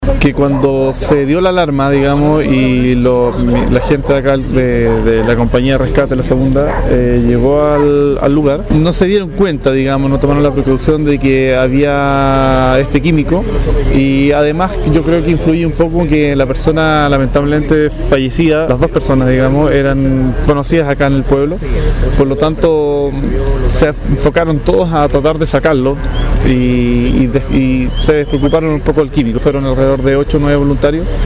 Que cuando se dio la alarma, digamos, y la gente de acá de la compañía de rescate, la segunda, llegó al lugar, no se dieron cuenta, digamos, no tomaron la precaución de que había este químico, y además yo creo que influye un poco que la persona lamentablemente fallecida, las dos personas, digamos, eran conocidas acá en el pueblo, por lo tanto se enfocaron todos a tratar de sacarlo y se despreocuparon un poco del químico. Fueron alrededor de 8 o 9 voluntarios.